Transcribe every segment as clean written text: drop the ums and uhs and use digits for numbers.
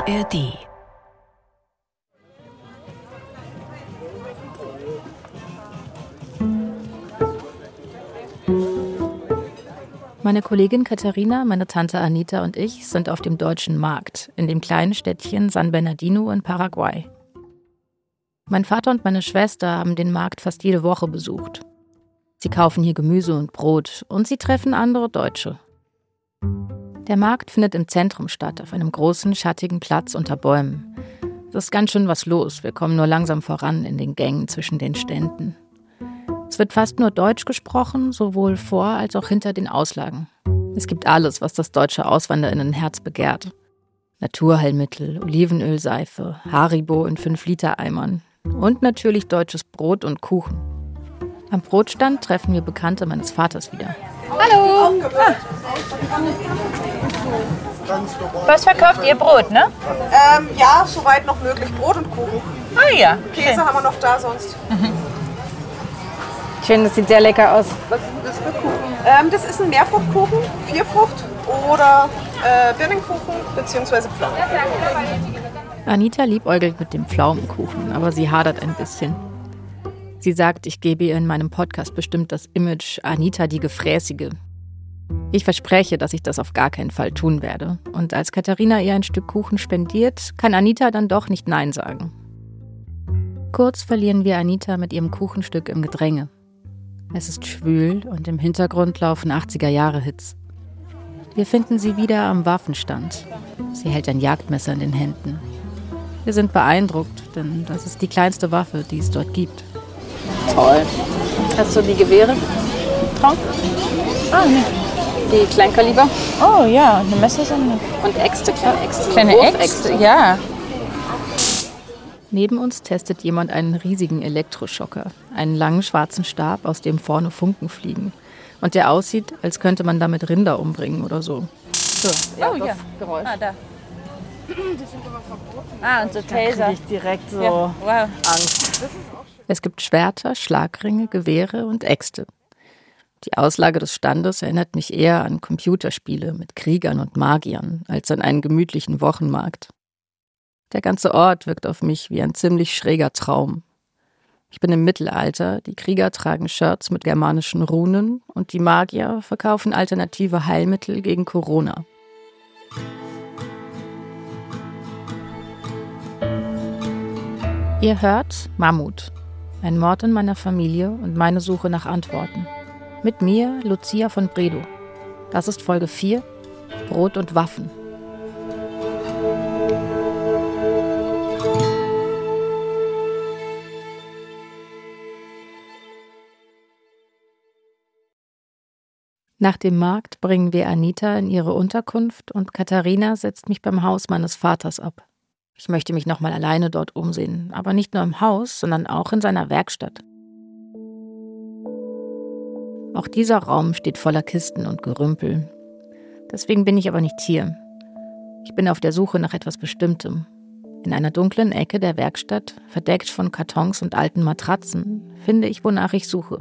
ARD. Meine Kollegin Katharina, meine Tante Anita und ich sind auf dem deutschen Markt in dem kleinen Städtchen San Bernardino in Paraguay. Mein Vater und meine Schwester haben den Markt fast jede Woche besucht. Sie kaufen hier Gemüse und Brot und sie treffen andere Deutsche. Der Markt findet im Zentrum statt, auf einem großen, schattigen Platz unter Bäumen. Es ist ganz schön was los, wir kommen nur langsam voran in den Gängen zwischen den Ständen. Es wird fast nur Deutsch gesprochen, sowohl vor als auch hinter den Auslagen. Es gibt alles, was das deutsche AuswanderInnenherz begehrt. Naturheilmittel, Olivenölseife, Haribo in 5-Liter-Eimern und natürlich deutsches Brot und Kuchen. Am Brotstand treffen wir Bekannte meines Vaters wieder. Hallo! Was verkauft ihr? Brot, ne? Ja, soweit noch möglich. Brot und Kuchen. Ah ja. Käse haben wir noch da sonst. Schön, das sieht sehr lecker aus. Was ist das für Kuchen? Das ist ein Mehrfruchtkuchen, 4-Frucht oder Birnenkuchen bzw. Pflaumen. Anita liebäugelt mit dem Pflaumenkuchen, aber sie hadert ein bisschen. Sie sagt, ich gebe ihr in meinem Podcast bestimmt das Image Anita die Gefräßige. Ich verspreche, dass ich das auf gar keinen Fall tun werde. Und als Katharina ihr ein Stück Kuchen spendiert, kann Anita dann doch nicht Nein sagen. Kurz verlieren wir Anita mit ihrem Kuchenstück im Gedränge. Es ist schwül und im Hintergrund laufen 80er-Jahre-Hits. Wir finden sie wieder am Waffenstand. Sie hält ein Jagdmesser in den Händen. Wir sind beeindruckt, denn das ist die kleinste Waffe, die es dort gibt. Toll. Hast du die Gewehre drauf? Ah, ne. Die Kleinkaliber? Oh ja, eine Messersammlung. Und Äxte, kleine Äxte. Kleine Äxte, ja. Neben uns testet jemand einen riesigen Elektroschocker, einen langen schwarzen Stab, aus dem vorne Funken fliegen. Und der aussieht, als könnte man damit Rinder umbringen oder so. Ja, oh ja, Geräusch. Ah, da. Die sind aber verboten. Ah, und so Taser. Da krieg ich direkt so Wow. Angst. Es gibt Schwerter, Schlagringe, Gewehre und Äxte. Die Auslage des Standes erinnert mich eher an Computerspiele mit Kriegern und Magiern als an einen gemütlichen Wochenmarkt. Der ganze Ort wirkt auf mich wie ein ziemlich schräger Traum. Ich bin im Mittelalter, die Krieger tragen Shirts mit germanischen Runen und die Magier verkaufen alternative Heilmittel gegen Corona. Ihr hört Mammut, ein Mord in meiner Familie und meine Suche nach Antworten. Mit mir, Lucia von Bredow. Das ist Folge 4, Brot und Waffen. Nach dem Markt bringen wir Anita in ihre Unterkunft und Katharina setzt mich beim Haus meines Vaters ab. Ich möchte mich nochmal alleine dort umsehen, aber nicht nur im Haus, sondern auch in seiner Werkstatt. Auch dieser Raum steht voller Kisten und Gerümpel. Deswegen bin ich aber nicht hier. Ich bin auf der Suche nach etwas Bestimmtem. In einer dunklen Ecke der Werkstatt, verdeckt von Kartons und alten Matratzen, finde ich, wonach ich suche.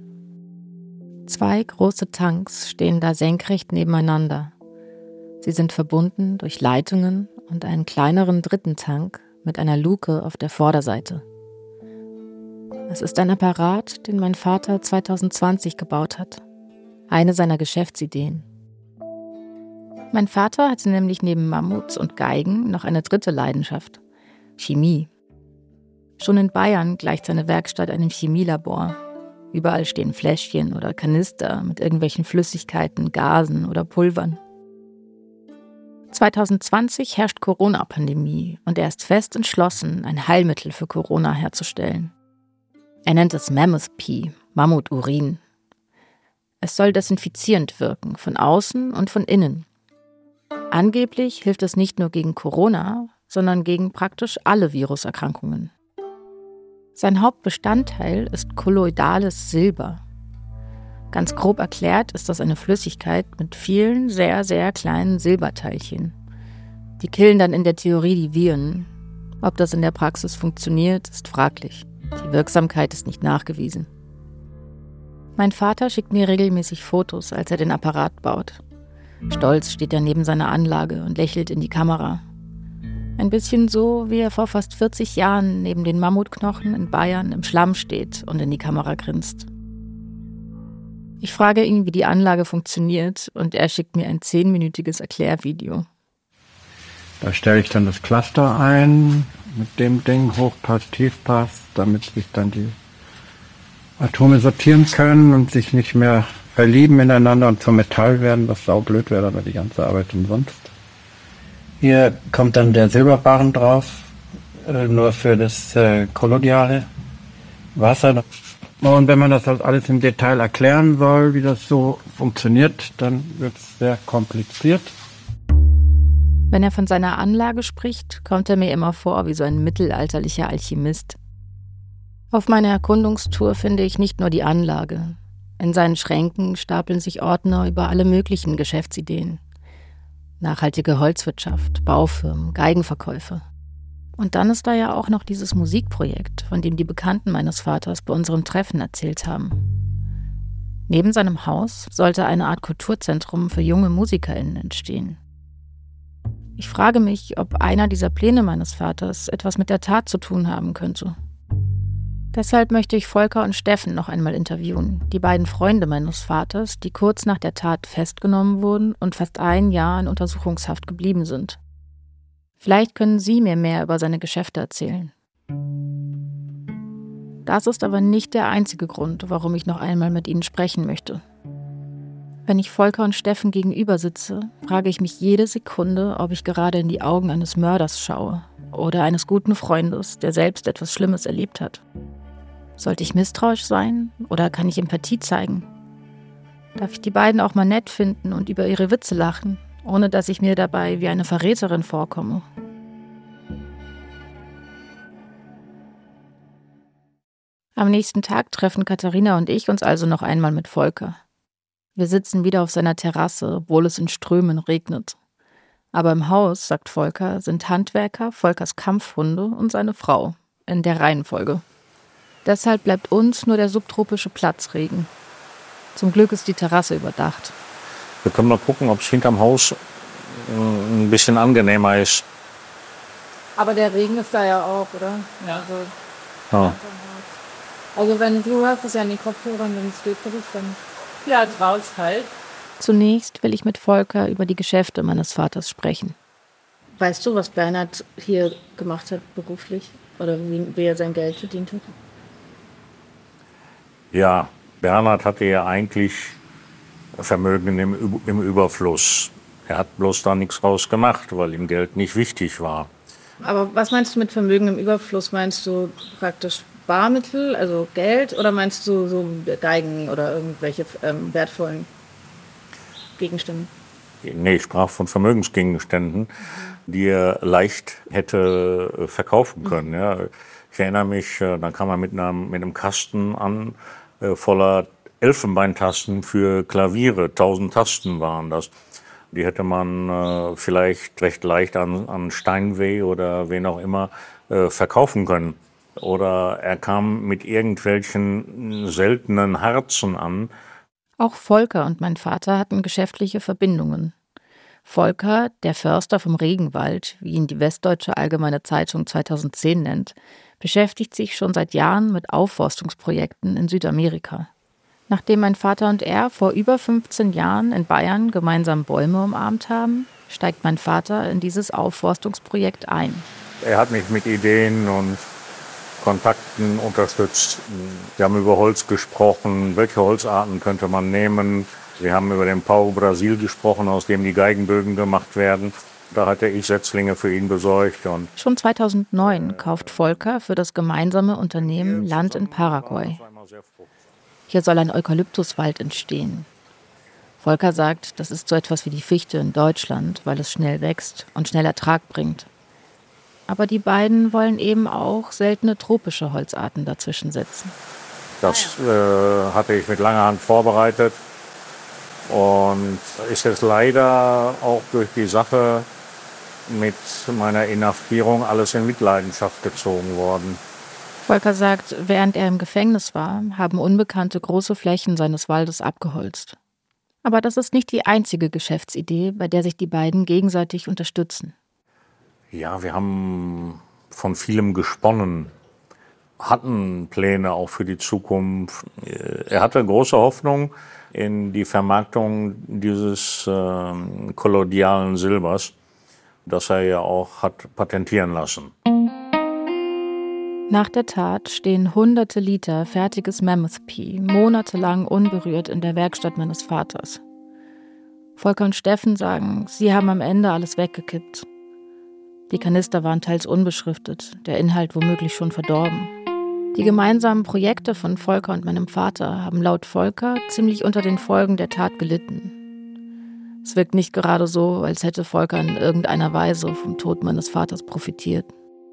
2 große Tanks stehen da senkrecht nebeneinander. Sie sind verbunden durch Leitungen und einen kleineren dritten Tank mit einer Luke auf der Vorderseite. Es ist ein Apparat, den mein Vater 2020 gebaut hat. Eine seiner Geschäftsideen. Mein Vater hatte nämlich neben Mammuts und Geigen noch eine dritte Leidenschaft: Chemie. Schon in Bayern gleicht seine Werkstatt einem Chemielabor. Überall stehen Fläschchen oder Kanister mit irgendwelchen Flüssigkeiten, Gasen oder Pulvern. 2020 herrscht Corona-Pandemie und er ist fest entschlossen, ein Heilmittel für Corona herzustellen. Er nennt es Mammoth Pee, Mammuturin. Es soll desinfizierend wirken, von außen und von innen. Angeblich hilft es nicht nur gegen Corona, sondern gegen praktisch alle Viruserkrankungen. Sein Hauptbestandteil ist kolloidales Silber. Ganz grob erklärt ist das eine Flüssigkeit mit vielen sehr, sehr kleinen Silberteilchen. Die killen dann in der Theorie die Viren. Ob das in der Praxis funktioniert, ist fraglich. Die Wirksamkeit ist nicht nachgewiesen. Mein Vater schickt mir regelmäßig Fotos, als er den Apparat baut. Stolz steht er neben seiner Anlage und lächelt in die Kamera. Ein bisschen so, wie er vor fast 40 Jahren neben den Mammutknochen in Bayern im Schlamm steht und in die Kamera grinst. Ich frage ihn, wie die Anlage funktioniert, und er schickt mir ein 10-minütiges Erklärvideo. Da stelle ich dann das Cluster ein mit dem Ding, Hochpass, Tiefpass, damit sich dann die Atome sortieren können und sich nicht mehr verlieben ineinander und zum Metall werden, was saublöd wäre, aber die ganze Arbeit umsonst. Hier kommt dann der Silberbarren drauf, nur für das kolloidale Wasser. Und wenn man das halt alles im Detail erklären soll, wie das so funktioniert, dann wird es sehr kompliziert. Wenn er von seiner Anlage spricht, kommt er mir immer vor wie so ein mittelalterlicher Alchemist. Auf meiner Erkundungstour finde ich nicht nur die Anlage. In seinen Schränken stapeln sich Ordner über alle möglichen Geschäftsideen. Nachhaltige Holzwirtschaft, Baufirmen, Geigenverkäufe. Und dann ist da ja auch noch dieses Musikprojekt, von dem die Bekannten meines Vaters bei unserem Treffen erzählt haben. Neben seinem Haus sollte eine Art Kulturzentrum für junge MusikerInnen entstehen. Ich frage mich, ob einer dieser Pläne meines Vaters etwas mit der Tat zu tun haben könnte. Deshalb möchte ich Volker und Steffen noch einmal interviewen, die beiden Freunde meines Vaters, die kurz nach der Tat festgenommen wurden und fast ein Jahr in Untersuchungshaft geblieben sind. Vielleicht können sie mir mehr über seine Geschäfte erzählen. Das ist aber nicht der einzige Grund, warum ich noch einmal mit ihnen sprechen möchte. Wenn ich Volker und Steffen gegenüber sitze, frage ich mich jede Sekunde, ob ich gerade in die Augen eines Mörders schaue oder eines guten Freundes, der selbst etwas Schlimmes erlebt hat. Sollte ich misstrauisch sein oder kann ich Empathie zeigen? Darf ich die beiden auch mal nett finden und über ihre Witze lachen, ohne dass ich mir dabei wie eine Verräterin vorkomme? Am nächsten Tag treffen Katharina und ich uns also noch einmal mit Volker. Wir sitzen wieder auf seiner Terrasse, obwohl es in Strömen regnet. Aber im Haus, sagt Volker, sind Handwerker, Volkers Kampfhunde und seine Frau, in der Reihenfolge. Deshalb bleibt uns nur der subtropische Platzregen. Zum Glück ist die Terrasse überdacht. Wir können mal gucken, ob es hinterm Haus ein bisschen angenehmer ist. Aber der Regen ist da ja auch, oder? Ja. Ja. Also wenn du hörst es ja in die Kopfhörer, dann steht für dich dann. Ja, draußen halt. Zunächst will ich mit Volker über die Geschäfte meines Vaters sprechen. Weißt du, was Bernhard hier gemacht hat beruflich? Oder wie er sein Geld verdient hat? Ja, Bernhard hatte ja eigentlich Vermögen im Überfluss. Er hat bloß da nichts raus gemacht, weil ihm Geld nicht wichtig war. Aber was meinst du mit Vermögen im Überfluss? Meinst du praktisch Barmittel, also Geld, oder meinst du so Geigen oder irgendwelche wertvollen Gegenstände? Nee, ich sprach von Vermögensgegenständen, die er leicht hätte verkaufen können. Ja. Ich erinnere mich, dann kam er mit einem Kasten an, voller Elfenbeintasten für Klaviere. 1000 Tasten waren das. Die hätte man vielleicht recht leicht an Steinway oder wen auch immer verkaufen können. Oder er kam mit irgendwelchen seltenen Harzen an. Auch Volker und mein Vater hatten geschäftliche Verbindungen. Volker, der Förster vom Regenwald, wie ihn die Westdeutsche Allgemeine Zeitung 2010 nennt, beschäftigt sich schon seit Jahren mit Aufforstungsprojekten in Südamerika. Nachdem mein Vater und er vor über 15 Jahren in Bayern gemeinsam Bäume umarmt haben, steigt mein Vater in dieses Aufforstungsprojekt ein. Er hat mich mit Ideen und Kontakten unterstützt. Wir haben über Holz gesprochen, welche Holzarten könnte man nehmen. Wir haben über den Pau Brasil gesprochen, aus dem die Geigenbögen gemacht werden. Da hatte ich Setzlinge für ihn besorgt. Und schon 2009 kauft Volker für das gemeinsame Unternehmen Land in Paraguay. Hier soll ein Eukalyptuswald entstehen. Volker sagt, das ist so etwas wie die Fichte in Deutschland, weil es schnell wächst und schnell Ertrag bringt. Aber die beiden wollen eben auch seltene tropische Holzarten dazwischen setzen. Das hatte ich mit langer Hand vorbereitet und ist jetzt leider auch durch die Sache mit meiner Inhaftierung alles in Mitleidenschaft gezogen worden. Volker sagt, während er im Gefängnis war, haben Unbekannte große Flächen seines Waldes abgeholzt. Aber das ist nicht die einzige Geschäftsidee, bei der sich die beiden gegenseitig unterstützen. Ja, wir haben von vielem gesponnen, hatten Pläne auch für die Zukunft. Er hatte große Hoffnung in die Vermarktung dieses kolloidalen Silbers, das er ja auch hat patentieren lassen. Nach der Tat stehen hunderte Liter fertiges Mammoth Pea monatelang unberührt in der Werkstatt meines Vaters. Volker und Steffen sagen, sie haben am Ende alles weggekippt. Die Kanister waren teils unbeschriftet, der Inhalt womöglich schon verdorben. Die gemeinsamen Projekte von Volker und meinem Vater haben laut Volker ziemlich unter den Folgen der Tat gelitten. Es wirkt nicht gerade so, als hätte Volker in irgendeiner Weise vom Tod meines Vaters profitiert.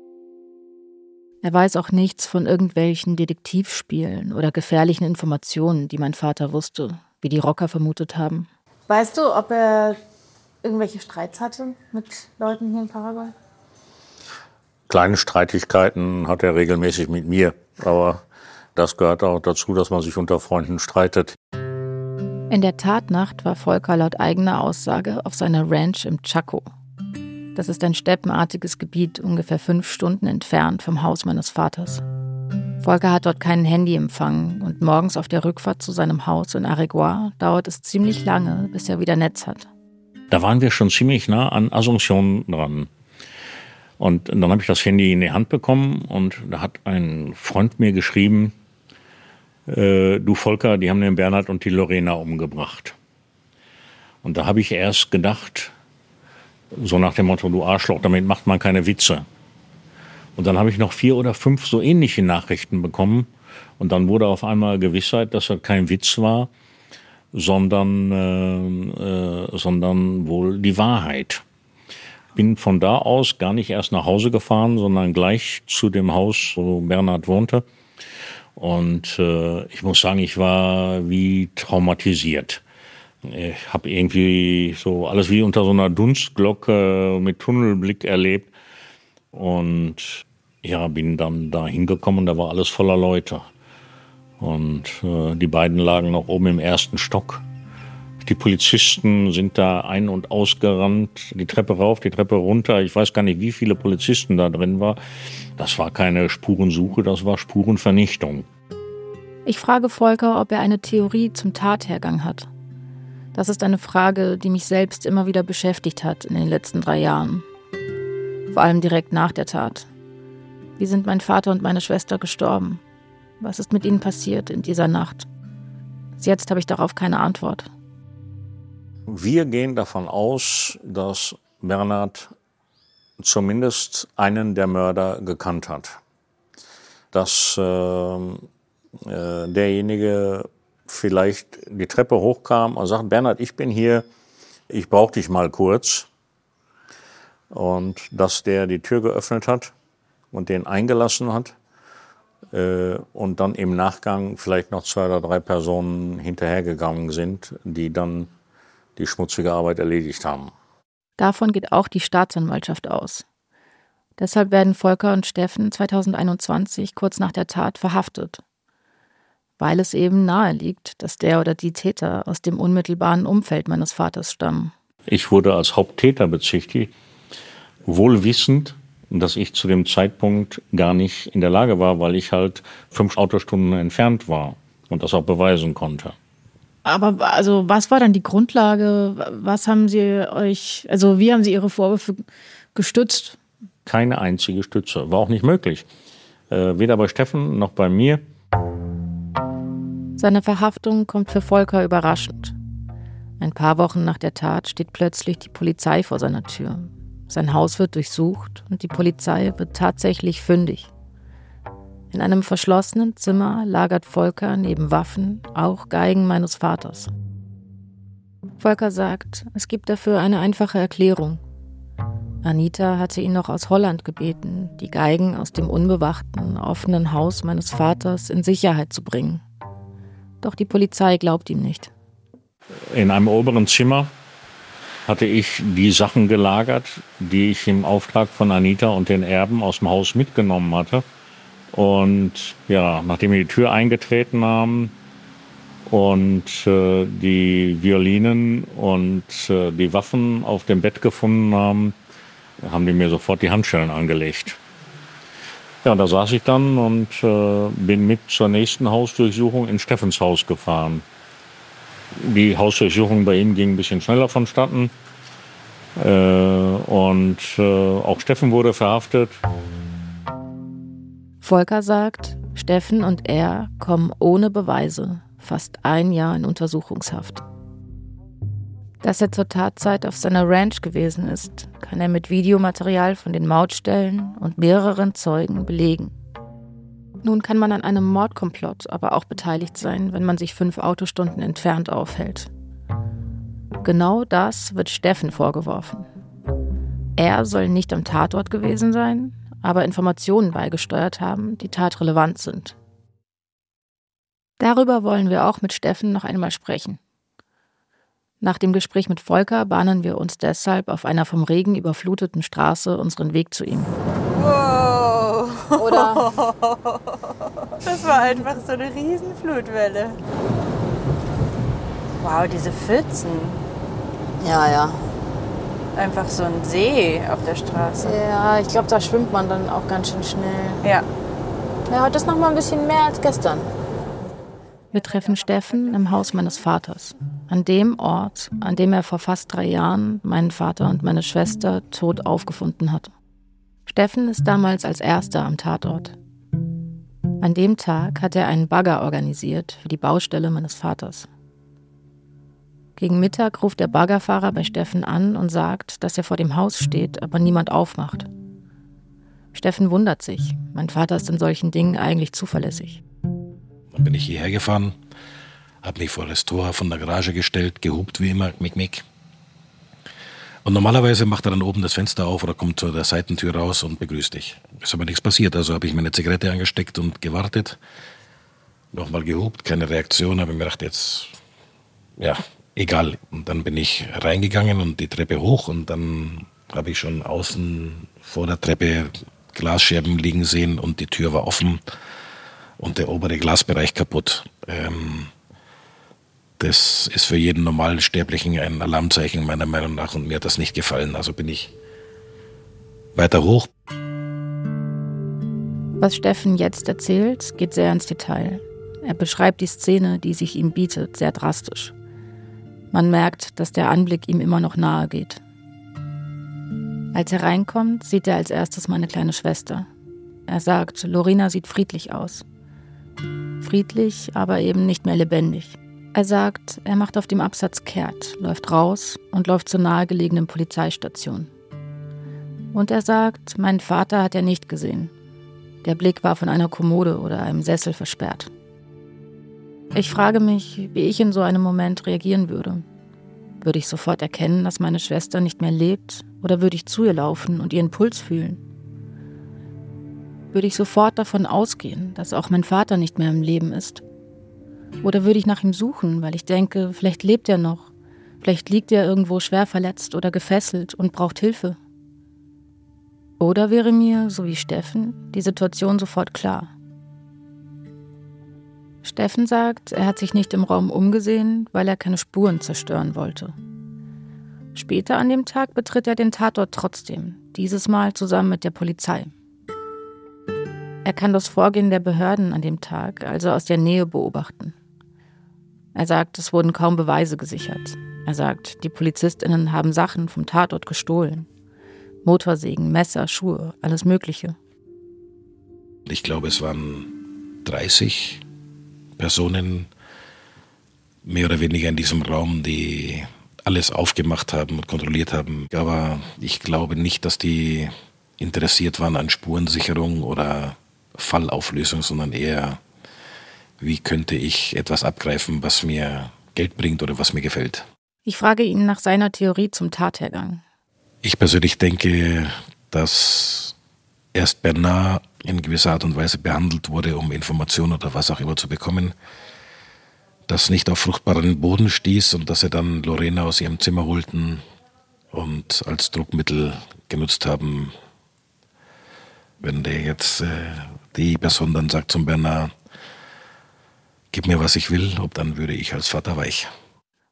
Er weiß auch nichts von irgendwelchen Detektivspielen oder gefährlichen Informationen, die mein Vater wusste, wie die Rocker vermutet haben. Weißt du, ob er irgendwelche Streits hatte mit Leuten hier in Paraguay? Kleine Streitigkeiten hat er regelmäßig mit mir, aber das gehört auch dazu, dass man sich unter Freunden streitet. In der Tatnacht war Volker laut eigener Aussage auf seiner Ranch im Chaco. Das ist ein steppenartiges Gebiet, ungefähr 5 Stunden entfernt vom Haus meines Vaters. Volker hat dort keinen Handyempfang und morgens auf der Rückfahrt zu seinem Haus in Areguá dauert es ziemlich lange, bis er wieder Netz hat. Da waren wir schon ziemlich nah an Asunción dran. Und dann habe ich das Handy in die Hand bekommen und da hat ein Freund mir geschrieben, du Volker, die haben den Bernhard und die Lorena umgebracht. Und da habe ich erst gedacht, so nach dem Motto, du Arschloch, damit macht man keine Witze. Und dann habe ich noch 4 oder 5 so ähnliche Nachrichten bekommen. Und dann wurde auf einmal Gewissheit, dass das kein Witz war, sondern wohl die Wahrheit. Bin von da aus gar nicht erst nach Hause gefahren, sondern gleich zu dem Haus, wo Bernhard wohnte. Und ich muss sagen, ich war wie traumatisiert. Ich habe irgendwie so alles wie unter so einer Dunstglocke mit Tunnelblick erlebt. Und ja, bin dann da hingekommen und da war alles voller Leute. Und die beiden lagen noch oben im 1. Stock. Die Polizisten sind da ein- und ausgerannt, die Treppe rauf, die Treppe runter. Ich weiß gar nicht, wie viele Polizisten da drin waren. Das war keine Spurensuche, das war Spurenvernichtung. Ich frage Volker, ob er eine Theorie zum Tathergang hat. Das ist eine Frage, die mich selbst immer wieder beschäftigt hat in den letzten 3 Jahren. Vor allem direkt nach der Tat. Wie sind mein Vater und meine Schwester gestorben? Was ist mit ihnen passiert in dieser Nacht? Bis jetzt habe ich darauf keine Antwort. Wir gehen davon aus, dass Bernhard zumindest einen der Mörder gekannt hat. Dass derjenige vielleicht die Treppe hochkam und sagt, Bernhard, ich bin hier, ich brauche dich mal kurz. Und dass der die Tür geöffnet hat und den eingelassen hat. Und dann im Nachgang vielleicht noch 2 oder 3 Personen hinterhergegangen sind, die dann die schmutzige Arbeit erledigt haben. Davon geht auch die Staatsanwaltschaft aus. Deshalb werden Volker und Steffen 2021 kurz nach der Tat verhaftet. Weil es eben nahe liegt, dass der oder die Täter aus dem unmittelbaren Umfeld meines Vaters stammen. Ich wurde als Haupttäter bezichtigt, wohl wissend, dass ich zu dem Zeitpunkt gar nicht in der Lage war, weil ich halt 5 Autostunden entfernt war und das auch beweisen konnte. Aber also was war dann die Grundlage? Was haben Sie wie haben Sie Ihre Vorwürfe gestützt? Keine einzige Stütze, war auch nicht möglich. Weder bei Steffen noch bei mir. Seine Verhaftung kommt für Volker überraschend. Ein paar Wochen nach der Tat steht plötzlich die Polizei vor seiner Tür. Sein Haus wird durchsucht und die Polizei wird tatsächlich fündig. In einem verschlossenen Zimmer lagert Volker neben Waffen auch Geigen meines Vaters. Volker sagt, es gibt dafür eine einfache Erklärung. Anita hatte ihn noch aus Holland gebeten, die Geigen aus dem unbewachten, offenen Haus meines Vaters in Sicherheit zu bringen. Doch die Polizei glaubt ihm nicht. In einem oberen Zimmer hatte ich die Sachen gelagert, die ich im Auftrag von Anita und den Erben aus dem Haus mitgenommen hatte. Und ja, nachdem wir die Tür eingetreten haben und die Violinen und die Waffen auf dem Bett gefunden haben, haben die mir sofort die Handschellen angelegt. Ja, und da saß ich dann und bin mit zur nächsten Hausdurchsuchung in Steffens Haus gefahren. Die Hausdurchsuchung bei ihm ging ein bisschen schneller vonstatten. Und auch Steffen wurde verhaftet. Volker sagt, Steffen und er kommen ohne Beweise fast 1 Jahr in Untersuchungshaft. Dass er zur Tatzeit auf seiner Ranch gewesen ist, kann er mit Videomaterial von den Mautstellen und mehreren Zeugen belegen. Nun kann man an einem Mordkomplott aber auch beteiligt sein, wenn man sich 5 Autostunden entfernt aufhält. Genau das wird Steffen vorgeworfen. Er soll nicht am Tatort gewesen sein, aber Informationen beigesteuert haben, die tatrelevant sind. Darüber wollen wir auch mit Steffen noch einmal sprechen. Nach dem Gespräch mit Volker bahnen wir uns deshalb auf einer vom Regen überfluteten Straße unseren Weg zu ihm. Wow. Oder? Das war einfach so eine riesen Flutwelle. Wow, diese Pfützen. Ja. Einfach so ein See auf der Straße. Ja, ich glaube, da schwimmt man dann auch ganz schön schnell. Ja. Ja, heute ist noch mal ein bisschen mehr als gestern. Wir treffen Steffen im Haus meines Vaters. An dem Ort, an dem er vor fast 3 Jahren meinen Vater und meine Schwester tot aufgefunden hat. Steffen ist damals als Erster am Tatort. An dem Tag hat er einen Bagger organisiert für die Baustelle meines Vaters. Gegen Mittag ruft der Baggerfahrer bei Steffen an und sagt, dass er vor dem Haus steht, aber niemand aufmacht. Steffen wundert sich. Mein Vater ist in solchen Dingen eigentlich zuverlässig. Dann bin ich hierher gefahren, habe mich vor das Tor von der Garage gestellt, gehupt wie immer, mick. Und normalerweise macht er dann oben das Fenster auf oder kommt zu der Seitentür raus und begrüßt dich. Ist aber nichts passiert, also habe ich meine Zigarette angesteckt und gewartet. Nochmal gehupt, keine Reaktion, habe ich mir gedacht, jetzt, ja, egal. Und dann bin ich reingegangen und die Treppe hoch und dann habe ich schon außen vor der Treppe Glasscherben liegen sehen und die Tür war offen und der obere Glasbereich kaputt. Das ist für jeden normalen Sterblichen ein Alarmzeichen meiner Meinung nach und mir hat das nicht gefallen. Also bin ich weiter hoch. Was Steffen jetzt erzählt, geht sehr ins Detail. Er beschreibt die Szene, die sich ihm bietet, sehr drastisch. Man merkt, dass der Anblick ihm immer noch nahe geht. Als er reinkommt, sieht er als erstes meine kleine Schwester. Er sagt, Lorena sieht friedlich aus. Friedlich, aber eben nicht mehr lebendig. Er sagt, er macht auf dem Absatz kehrt, läuft raus und läuft zur nahegelegenen Polizeistation. Und er sagt, meinen Vater hat er nicht gesehen. Der Blick war von einer Kommode oder einem Sessel versperrt. Ich frage mich, wie ich in so einem Moment reagieren würde. Würde ich sofort erkennen, dass meine Schwester nicht mehr lebt, oder würde ich zu ihr laufen und ihren Puls fühlen? Würde ich sofort davon ausgehen, dass auch mein Vater nicht mehr im Leben ist? Oder würde ich nach ihm suchen, weil ich denke, vielleicht lebt er noch, vielleicht liegt er irgendwo schwer verletzt oder gefesselt und braucht Hilfe? Oder wäre mir, so wie Steffen, die Situation sofort klar? Steffen sagt, er hat sich nicht im Raum umgesehen, weil er keine Spuren zerstören wollte. Später an dem Tag betritt er den Tatort trotzdem, dieses Mal zusammen mit der Polizei. Er kann das Vorgehen der Behörden an dem Tag also aus der Nähe beobachten. Er sagt, es wurden kaum Beweise gesichert. Er sagt, die PolizistInnen haben Sachen vom Tatort gestohlen. Motorsägen, Messer, Schuhe, alles Mögliche. Ich glaube, es waren 30 Personen, mehr oder weniger in diesem Raum, die alles aufgemacht haben und kontrolliert haben. Aber ich glaube nicht, dass die interessiert waren an Spurensicherung oder Fallauflösung, sondern eher, wie könnte ich etwas abgreifen, was mir Geld bringt oder was mir gefällt. Ich frage ihn nach seiner Theorie zum Tathergang. Ich persönlich denke, dass erst Bernard in gewisser Art und Weise behandelt wurde, um Informationen oder was auch immer zu bekommen, das nicht auf fruchtbaren Boden stieß und dass sie dann Lorena aus ihrem Zimmer holten und als Druckmittel genutzt haben. Wenn der jetzt die Person dann sagt zum Bernard, gib mir, was ich will, dann würde ich als Vater weich.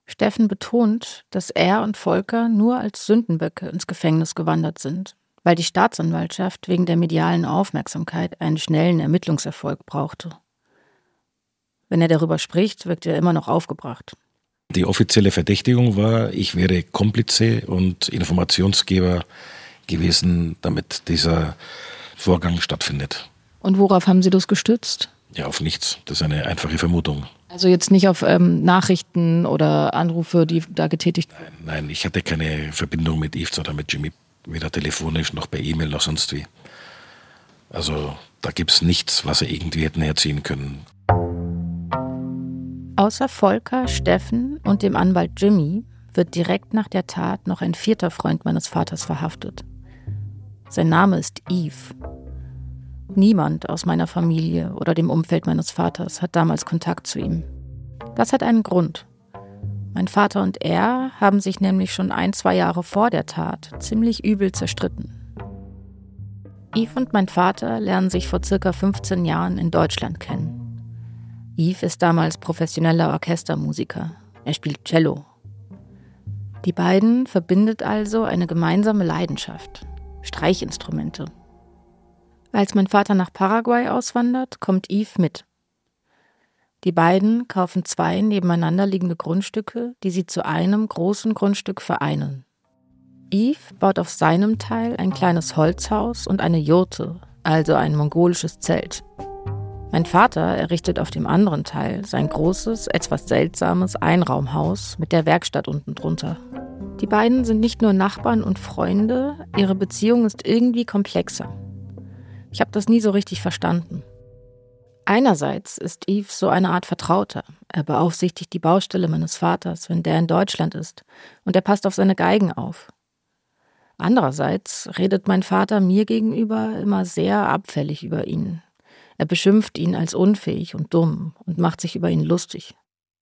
Steffen betont, dass er und Volker nur als Sündenböcke ins Gefängnis gewandert sind, weil die Staatsanwaltschaft wegen der medialen Aufmerksamkeit einen schnellen Ermittlungserfolg brauchte. Wenn er darüber spricht, wirkt er immer noch aufgebracht. Die offizielle Verdächtigung war, ich wäre Komplize und Informationsgeber gewesen, damit dieser Vorgang stattfindet. Und worauf haben Sie das gestützt? Ja, auf nichts. Das ist eine einfache Vermutung. Also jetzt nicht auf Nachrichten oder Anrufe, die da getätigt wurden? Nein, ich hatte keine Verbindung mit Yves oder mit Jimmy. Weder telefonisch, noch per E-Mail, noch sonst wie. Also da gibt es nichts, was sie irgendwie hätten herziehen können. Außer Volker, Steffen und dem Anwalt Jimmy wird direkt nach der Tat noch ein 4. Freund meines Vaters verhaftet. Sein Name ist Yves. Niemand aus meiner Familie oder dem Umfeld meines Vaters hat damals Kontakt zu ihm. Das hat einen Grund. Mein Vater und er haben sich nämlich schon 1-2 Jahre vor der Tat ziemlich übel zerstritten. Yves und mein Vater lernen sich vor circa 15 Jahren in Deutschland kennen. Yves ist damals professioneller Orchestermusiker. Er spielt Cello. Die beiden verbindet also eine gemeinsame Leidenschaft: Streichinstrumente. Als mein Vater nach Paraguay auswandert, kommt Yves mit. Die beiden kaufen 2 nebeneinander liegende Grundstücke, die sie zu einem großen Grundstück vereinen. Yves baut auf seinem Teil ein kleines Holzhaus und eine Jurte, also ein mongolisches Zelt. Mein Vater errichtet auf dem anderen Teil sein großes, etwas seltsames Einraumhaus mit der Werkstatt unten drunter. Die beiden sind nicht nur Nachbarn und Freunde, ihre Beziehung ist irgendwie komplexer. Ich habe das nie so richtig verstanden. Einerseits ist Yves so eine Art Vertrauter. Er beaufsichtigt die Baustelle meines Vaters, wenn der in Deutschland ist, und er passt auf seine Geigen auf. Andererseits redet mein Vater mir gegenüber immer sehr abfällig über ihn. Er beschimpft ihn als unfähig und dumm und macht sich über ihn lustig.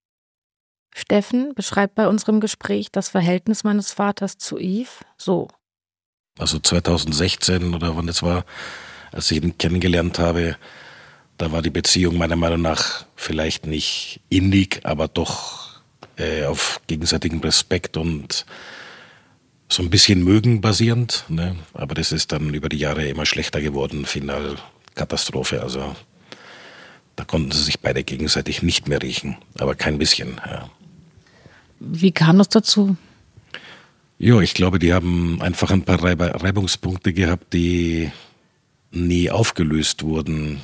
Steffen beschreibt bei unserem Gespräch das Verhältnis meines Vaters zu Yves so. Also 2016 oder wann das war, als ich ihn kennengelernt habe, da war die Beziehung meiner Meinung nach vielleicht nicht innig, aber doch auf gegenseitigem Respekt und so ein bisschen Mögen basierend. Ne? Aber das ist dann über die Jahre immer schlechter geworden, final Katastrophe. Also da konnten sie sich beide gegenseitig nicht mehr riechen, aber kein bisschen. Ja. Wie kam das dazu? Ja, ich glaube, die haben einfach ein paar Reibungspunkte gehabt, die nie aufgelöst wurden.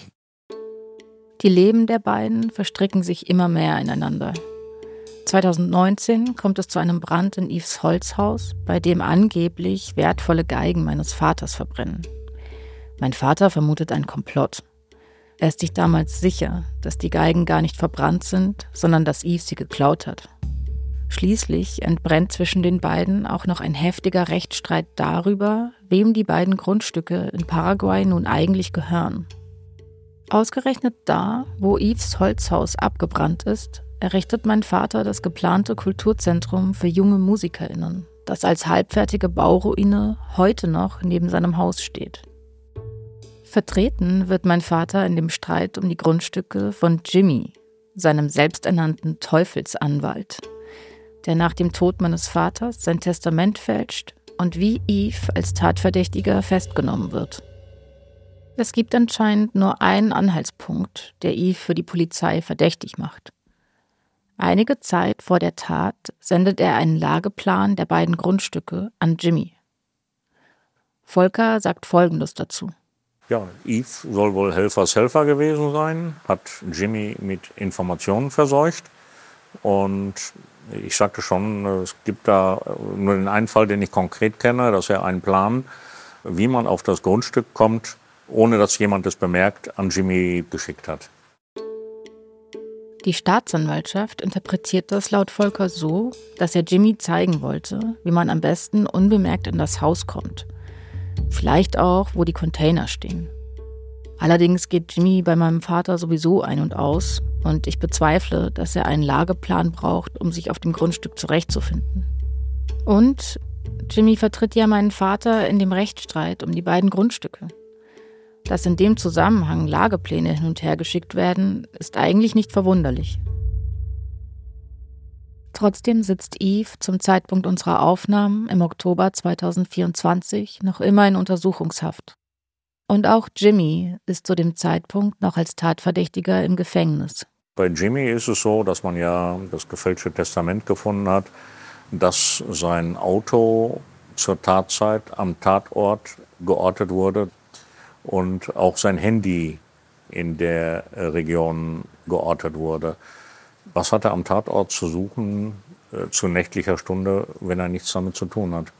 Die Leben der beiden verstricken sich immer mehr ineinander. 2019 kommt es zu einem Brand in Yves Holzhaus, bei dem angeblich wertvolle Geigen meines Vaters verbrennen. Mein Vater vermutet einen Komplott. Er ist sich damals sicher, dass die Geigen gar nicht verbrannt sind, sondern dass Yves sie geklaut hat. Schließlich entbrennt zwischen den beiden auch noch ein heftiger Rechtsstreit darüber, wem die beiden Grundstücke in Paraguay nun eigentlich gehören. Ausgerechnet da, wo Yves Holzhaus abgebrannt ist, errichtet mein Vater das geplante Kulturzentrum für junge MusikerInnen, das als halbfertige Bauruine heute noch neben seinem Haus steht. Vertreten wird mein Vater in dem Streit um die Grundstücke von Jimmy, seinem selbsternannten Teufelsanwalt, der nach dem Tod meines Vaters sein Testament fälscht und wie Yves als Tatverdächtiger festgenommen wird. Es gibt anscheinend nur einen Anhaltspunkt, der Yves für die Polizei verdächtig macht. Einige Zeit vor der Tat sendet er einen Lageplan der beiden Grundstücke an Jimmy. Volker sagt Folgendes dazu. Ja, Yves soll wohl Helfershelfer gewesen sein, hat Jimmy mit Informationen verseucht. Und ich sagte schon, es gibt da nur den einen Fall, den ich konkret kenne, dass er einen Plan, wie man auf das Grundstück kommt, ohne dass jemand es bemerkt, an Jimmy geschickt hat. Die Staatsanwaltschaft interpretiert das laut Volker so, dass er Jimmy zeigen wollte, wie man am besten unbemerkt in das Haus kommt. Vielleicht auch, wo die Container stehen. Allerdings geht Jimmy bei meinem Vater sowieso ein und aus und ich bezweifle, dass er einen Lageplan braucht, um sich auf dem Grundstück zurechtzufinden. Und Jimmy vertritt ja meinen Vater in dem Rechtsstreit um die beiden Grundstücke. Dass in dem Zusammenhang Lagepläne hin und her geschickt werden, ist eigentlich nicht verwunderlich. Trotzdem sitzt Yves zum Zeitpunkt unserer Aufnahmen im Oktober 2024 noch immer in Untersuchungshaft. Und auch Jimmy ist zu dem Zeitpunkt noch als Tatverdächtiger im Gefängnis. Bei Jimmy ist es so, dass man ja das gefälschte Testament gefunden hat, dass sein Auto zur Tatzeit am Tatort geortet wurde und auch sein Handy in der Region geortet wurde. Was hat er am Tatort zu suchen zu nächtlicher Stunde, wenn er nichts damit zu tun hat?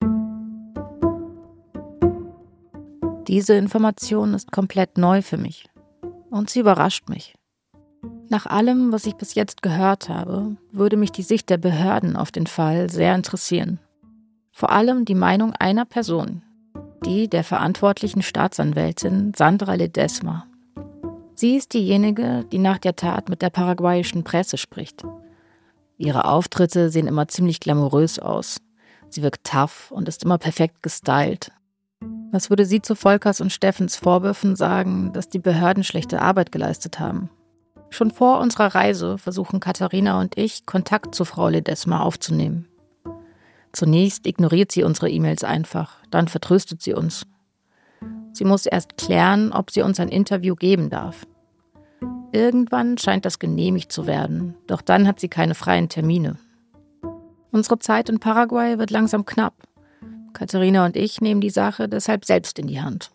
Diese Information ist komplett neu für mich und sie überrascht mich. Nach allem, was ich bis jetzt gehört habe, würde mich die Sicht der Behörden auf den Fall sehr interessieren. Vor allem die Meinung einer Person, die der verantwortlichen Staatsanwältin Sandra Ledesma. Sie ist diejenige, die nach der Tat mit der paraguayischen Presse spricht. Ihre Auftritte sehen immer ziemlich glamourös aus. Sie wirkt tough und ist immer perfekt gestylt. Was würde sie zu Volkers und Steffens Vorwürfen sagen, dass die Behörden schlechte Arbeit geleistet haben? Schon vor unserer Reise versuchen Katharina und ich, Kontakt zu Frau Ledesma aufzunehmen. Zunächst ignoriert sie unsere E-Mails einfach, dann vertröstet sie uns. Sie muss erst klären, ob sie uns ein Interview geben darf. Irgendwann scheint das genehmigt zu werden, doch dann hat sie keine freien Termine. Unsere Zeit in Paraguay wird langsam knapp. Katharina und ich nehmen die Sache deshalb selbst in die Hand.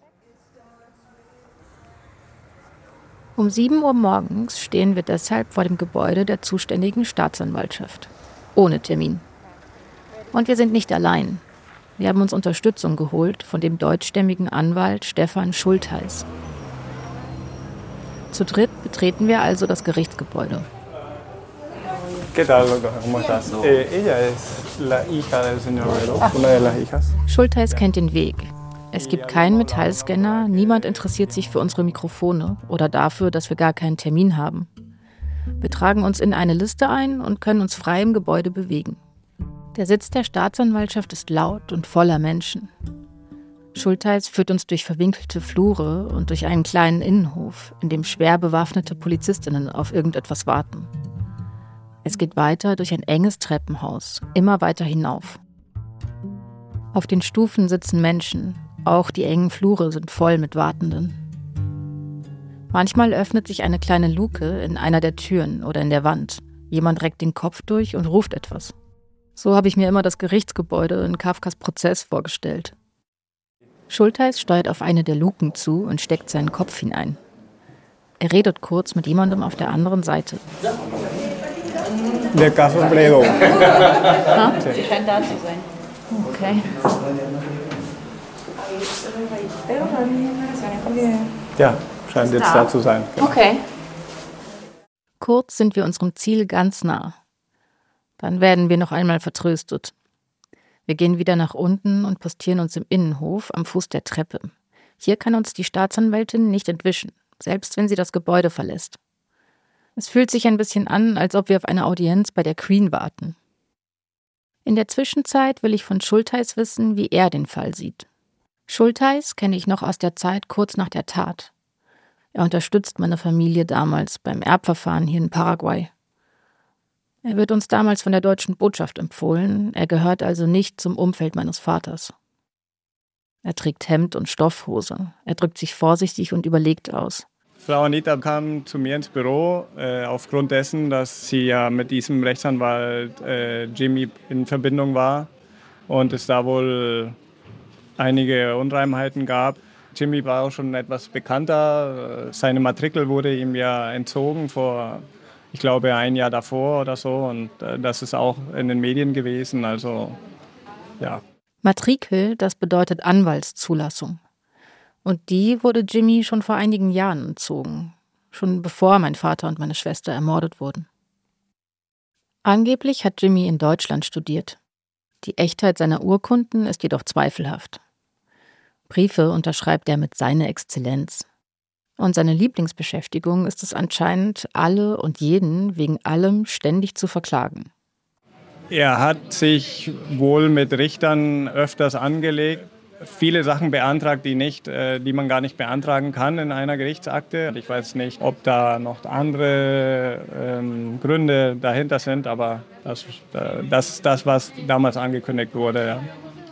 Um 7 Uhr morgens stehen wir deshalb vor dem Gebäude der zuständigen Staatsanwaltschaft. Ohne Termin. Und wir sind nicht allein. Wir haben uns Unterstützung geholt von dem deutschstämmigen Anwalt Stefan Schultheis. Zu dritt betreten wir also das Gerichtsgebäude. Schultheis kennt den Weg. Es gibt keinen Metallscanner, niemand interessiert sich für unsere Mikrofone oder dafür, dass wir gar keinen Termin haben. Wir tragen uns in eine Liste ein und können uns frei im Gebäude bewegen. Der Sitz der Staatsanwaltschaft ist laut und voller Menschen. Schultheis führt uns durch verwinkelte Flure und durch einen kleinen Innenhof, in dem schwer bewaffnete Polizistinnen auf irgendetwas warten. Es geht weiter durch ein enges Treppenhaus, immer weiter hinauf. Auf den Stufen sitzen Menschen, auch die engen Flure sind voll mit Wartenden. Manchmal öffnet sich eine kleine Luke in einer der Türen oder in der Wand. Jemand reckt den Kopf durch und ruft etwas. So habe ich mir immer das Gerichtsgebäude in Kafkas Prozess vorgestellt. Schultheis steuert auf eine der Luken zu und steckt seinen Kopf hinein. Er redet kurz mit jemandem auf der anderen Seite. Der Caso Bredo. Sie scheint da zu sein. Okay. Ja, scheint jetzt da zu sein. Genau. Okay. Kurz sind wir unserem Ziel ganz nah. Dann werden wir noch einmal vertröstet. Wir gehen wieder nach unten und postieren uns im Innenhof am Fuß der Treppe. Hier kann uns die Staatsanwältin nicht entwischen, selbst wenn sie das Gebäude verlässt. Es fühlt sich ein bisschen an, als ob wir auf eine Audienz bei der Queen warten. In der Zwischenzeit will ich von Schultheis wissen, wie er den Fall sieht. Schultheis kenne ich noch aus der Zeit kurz nach der Tat. Er unterstützt meine Familie damals beim Erbverfahren hier in Paraguay. Er wird uns damals von der deutschen Botschaft empfohlen, er gehört also nicht zum Umfeld meines Vaters. Er trägt Hemd und Stoffhose, er drückt sich vorsichtig und überlegt aus. Frau Anita kam zu mir ins Büro, aufgrund dessen, dass sie ja mit diesem Rechtsanwalt Jimmy in Verbindung war und es da wohl einige Unreimheiten gab. Jimmy war auch schon etwas bekannter, seine Matrikel wurde ihm ja entzogen vor, ich glaube, 1 Jahr davor oder so und das ist auch in den Medien gewesen, also ja. Matrikel, das bedeutet Anwaltszulassung. Und die wurde Jimmy schon vor einigen Jahren entzogen, schon bevor mein Vater und meine Schwester ermordet wurden. Angeblich hat Jimmy in Deutschland studiert. Die Echtheit seiner Urkunden ist jedoch zweifelhaft. Briefe unterschreibt er mit Seine Exzellenz. Und seine Lieblingsbeschäftigung ist es anscheinend, alle und jeden wegen allem ständig zu verklagen. Er hat sich wohl mit Richtern öfters angelegt, viele Sachen beantragt, die man gar nicht beantragen kann in einer Gerichtsakte. Ich weiß nicht, ob da noch andere Gründe dahinter sind, aber das ist das, was damals angekündigt wurde. Ja.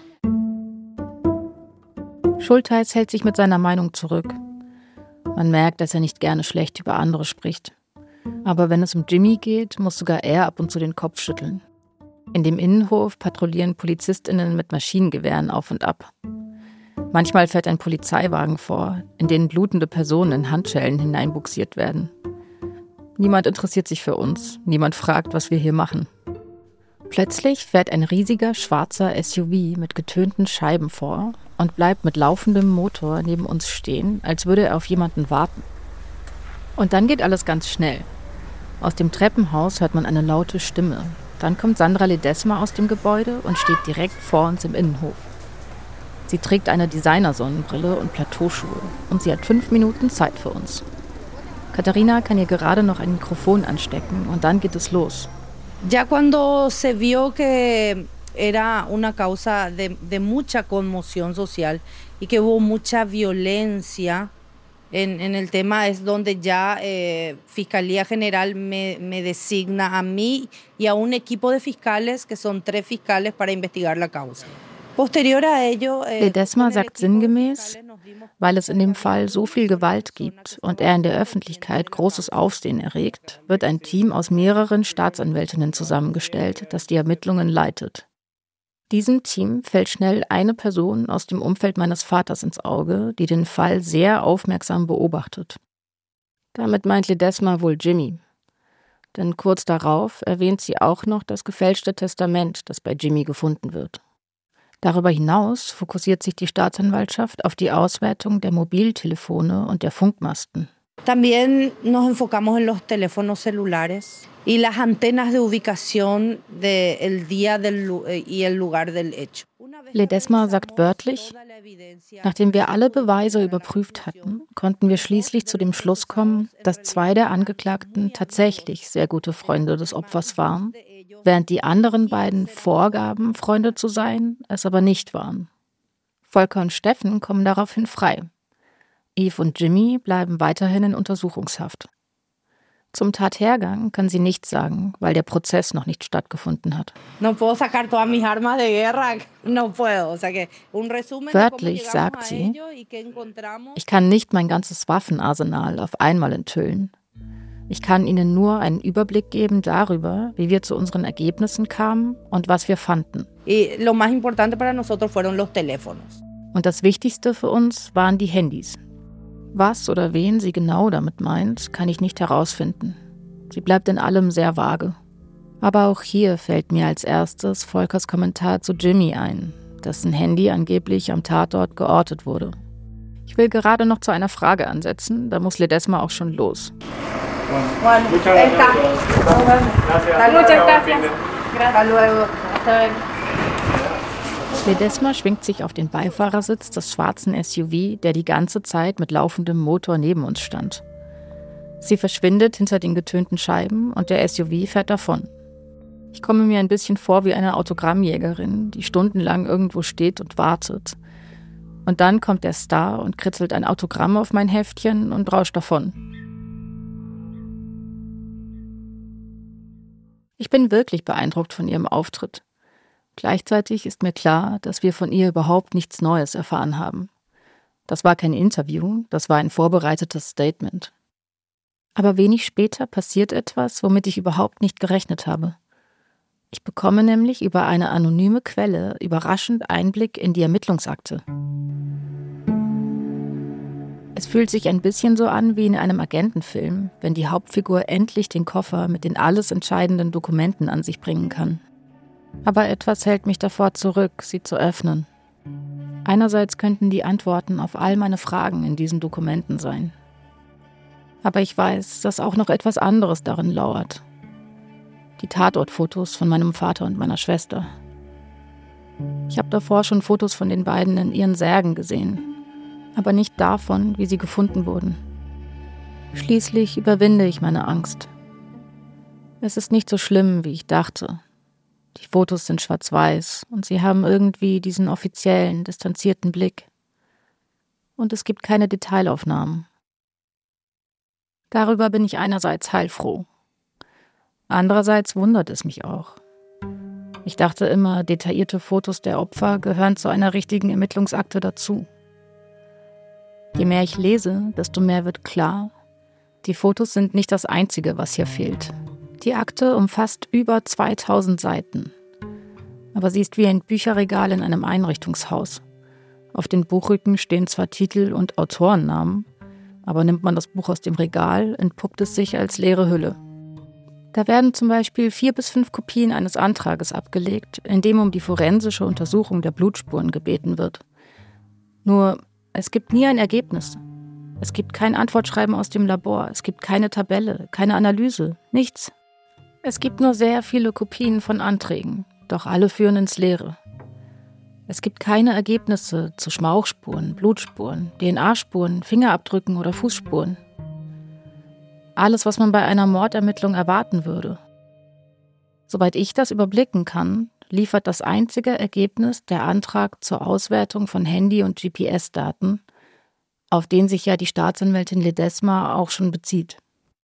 Schultheiß hält sich mit seiner Meinung zurück. Man merkt, dass er nicht gerne schlecht über andere spricht. Aber wenn es um Jimmy geht, muss sogar er ab und zu den Kopf schütteln. In dem Innenhof patrouillieren PolizistInnen mit Maschinengewehren auf und ab. Manchmal fährt ein Polizeiwagen vor, in den blutende Personen in Handschellen hineinbuxiert werden. Niemand interessiert sich für uns, niemand fragt, was wir hier machen. Plötzlich fährt ein riesiger schwarzer SUV mit getönten Scheiben vor und bleibt mit laufendem Motor neben uns stehen, als würde er auf jemanden warten. Und dann geht alles ganz schnell. Aus dem Treppenhaus hört man eine laute Stimme. Dann kommt Sandra Ledesma aus dem Gebäude und steht direkt vor uns im Innenhof. Sie trägt eine Designer-Sonnenbrille und Plateauschuhe und sie hat 5 Minuten Zeit für uns. Katharina kann ihr gerade noch ein Mikrofon anstecken und dann geht es los. Ya cuando se vio que era una causa de mucha conmoción social y que hubo mucha violencia en el tema, es donde ya Fiscalía General me designa a mí y a un equipo de fiscales, que son 3 fiscales, para investigar la causa. Posterior a ello, Ledesma sagt sinngemäß, weil es in dem Fall so viel Gewalt gibt und er in der Öffentlichkeit großes Aufsehen erregt, wird ein Team aus mehreren Staatsanwältinnen zusammengestellt, das die Ermittlungen leitet. Diesem Team fällt schnell eine Person aus dem Umfeld meines Vaters ins Auge, die den Fall sehr aufmerksam beobachtet. Damit meint Ledesma wohl Jimmy. Denn kurz darauf erwähnt sie auch noch das gefälschte Testament, das bei Jimmy gefunden wird. Darüber hinaus fokussiert sich die Staatsanwaltschaft auf die Auswertung der Mobiltelefone und der Funkmasten. También nos enfocamos en los teléfonos celulares y las antenas de ubicación del día y el lugar del hecho. Ledesma sagt wörtlich, nachdem wir alle Beweise überprüft hatten, konnten wir schließlich zu dem Schluss kommen, dass 2 der Angeklagten tatsächlich sehr gute Freunde des Opfers waren, während die anderen beiden vorgaben, Freunde zu sein, es aber nicht waren. Volker und Steffen kommen daraufhin frei. Yves und Jimmy bleiben weiterhin in Untersuchungshaft. Zum Tathergang kann sie nichts sagen, weil der Prozess noch nicht stattgefunden hat. Wörtlich sagt sie, ich kann nicht mein ganzes Waffenarsenal auf einmal enthüllen. Ich kann Ihnen nur einen Überblick geben darüber, wie wir zu unseren Ergebnissen kamen und was wir fanden. Und das Wichtigste für uns waren die Handys. Was oder wen sie genau damit meint, kann ich nicht herausfinden. Sie bleibt in allem sehr vage. Aber auch hier fällt mir als erstes Volkers Kommentar zu Jimmy ein, dessen Handy angeblich am Tatort geortet wurde. Ich will gerade noch zu einer Frage ansetzen, da muss Ledesma auch schon los. Ledesma schwingt sich auf den Beifahrersitz des schwarzen SUV, der die ganze Zeit mit laufendem Motor neben uns stand. Sie verschwindet hinter den getönten Scheiben und der SUV fährt davon. Ich komme mir ein bisschen vor wie eine Autogrammjägerin, die stundenlang irgendwo steht und wartet. Und dann kommt der Star und kritzelt ein Autogramm auf mein Heftchen und rauscht davon. Ich bin wirklich beeindruckt von ihrem Auftritt. Gleichzeitig ist mir klar, dass wir von ihr überhaupt nichts Neues erfahren haben. Das war kein Interview, das war ein vorbereitetes Statement. Aber wenig später passiert etwas, womit ich überhaupt nicht gerechnet habe. Ich bekomme nämlich über eine anonyme Quelle überraschend Einblick in die Ermittlungsakte. Es fühlt sich ein bisschen so an wie in einem Agentenfilm, wenn die Hauptfigur endlich den Koffer mit den alles entscheidenden Dokumenten an sich bringen kann. Aber etwas hält mich davor zurück, sie zu öffnen. Einerseits könnten die Antworten auf all meine Fragen in diesen Dokumenten sein. Aber ich weiß, dass auch noch etwas anderes darin lauert. Die Tatortfotos von meinem Vater und meiner Schwester. Ich habe davor schon Fotos von den beiden in ihren Särgen gesehen, aber nicht davon, wie sie gefunden wurden. Schließlich überwinde ich meine Angst. Es ist nicht so schlimm, wie ich dachte. Die Fotos sind schwarz-weiß und sie haben irgendwie diesen offiziellen, distanzierten Blick. Und es gibt keine Detailaufnahmen. Darüber bin ich einerseits heilfroh. Andererseits wundert es mich auch. Ich dachte immer, detaillierte Fotos der Opfer gehören zu einer richtigen Ermittlungsakte dazu. Je mehr ich lese, desto mehr wird klar, die Fotos sind nicht das Einzige, was hier fehlt. Die Akte umfasst über 2000 Seiten. Aber sie ist wie ein Bücherregal in einem Einrichtungshaus. Auf den Buchrücken stehen zwar Titel und Autorennamen, aber nimmt man das Buch aus dem Regal, entpuppt es sich als leere Hülle. Da werden zum Beispiel 4 bis 5 Kopien eines Antrages abgelegt, in dem um die forensische Untersuchung der Blutspuren gebeten wird. Nur, es gibt nie ein Ergebnis. Es gibt kein Antwortschreiben aus dem Labor, es gibt keine Tabelle, keine Analyse, nichts. Es gibt nur sehr viele Kopien von Anträgen, doch alle führen ins Leere. Es gibt keine Ergebnisse zu Schmauchspuren, Blutspuren, DNA-Spuren, Fingerabdrücken oder Fußspuren. Alles, was man bei einer Mordermittlung erwarten würde. Soweit ich das überblicken kann, liefert das einzige Ergebnis der Antrag zur Auswertung von Handy- und GPS-Daten, auf den sich ja die Staatsanwältin Ledesma auch schon bezieht.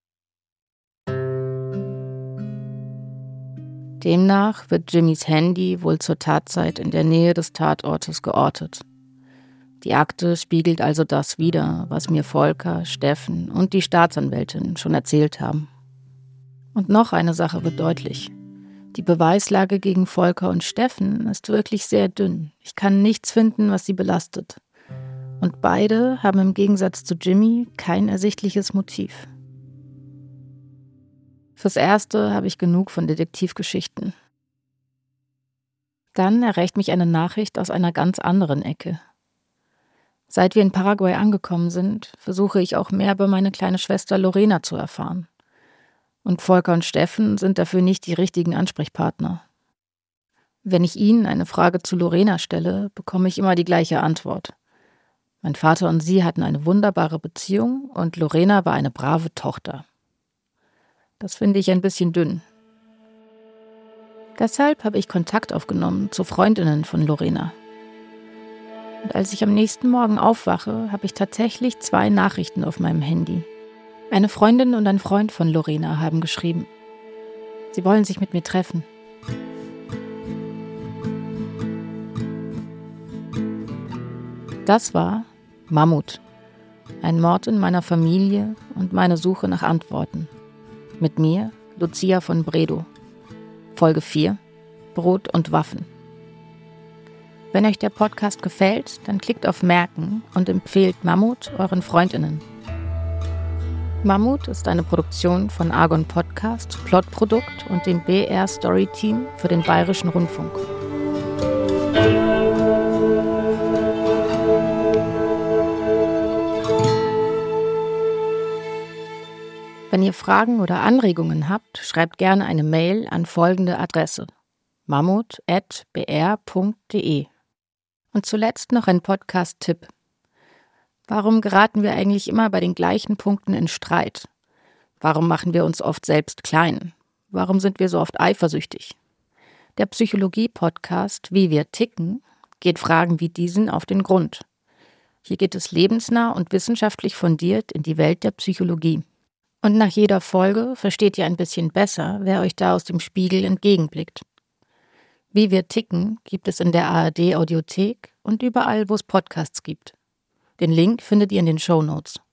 Demnach wird Jimmys Handy wohl zur Tatzeit in der Nähe des Tatortes geortet. Die Akte spiegelt also das wider, was mir Volker, Steffen und die Staatsanwältin schon erzählt haben. Und noch eine Sache wird deutlich. Die Beweislage gegen Volker und Steffen ist wirklich sehr dünn. Ich kann nichts finden, was sie belastet. Und beide haben im Gegensatz zu Jimmy kein ersichtliches Motiv. Fürs Erste habe ich genug von Detektivgeschichten. Dann erreicht mich eine Nachricht aus einer ganz anderen Ecke. Seit wir in Paraguay angekommen sind, versuche ich auch mehr über meine kleine Schwester Lorena zu erfahren. Und Volker und Steffen sind dafür nicht die richtigen Ansprechpartner. Wenn ich ihnen eine Frage zu Lorena stelle, bekomme ich immer die gleiche Antwort. Mein Vater und sie hatten eine wunderbare Beziehung und Lorena war eine brave Tochter. Das finde ich ein bisschen dünn. Deshalb habe ich Kontakt aufgenommen zu Freundinnen von Lorena. Und als ich am nächsten Morgen aufwache, habe ich tatsächlich 2 Nachrichten auf meinem Handy. Eine Freundin und ein Freund von Lorena haben geschrieben. Sie wollen sich mit mir treffen. Das war Mammut. Ein Mord in meiner Familie und meine Suche nach Antworten. Mit mir, Lucia von Bredow. Folge 4: Brot und Waffen. Wenn euch der Podcast gefällt, dann klickt auf Merken und empfehlt Mammut euren Freundinnen. Mammut ist eine Produktion von Argon Podcast, Plotprodukt und dem BR Story Team für den Bayerischen Rundfunk. Wenn ihr Fragen oder Anregungen habt, schreibt gerne eine Mail an folgende Adresse: mammut@br.de. Und zuletzt noch ein Podcast-Tipp. Warum geraten wir eigentlich immer bei den gleichen Punkten in Streit? Warum machen wir uns oft selbst klein? Warum sind wir so oft eifersüchtig? Der Psychologie-Podcast Wie wir ticken geht Fragen wie diesen auf den Grund. Hier geht es lebensnah und wissenschaftlich fundiert in die Welt der Psychologie. Und nach jeder Folge versteht ihr ein bisschen besser, wer euch da aus dem Spiegel entgegenblickt. Wie wir ticken gibt es in der ARD Audiothek und überall, wo es Podcasts gibt. Den Link findet ihr in den Shownotes.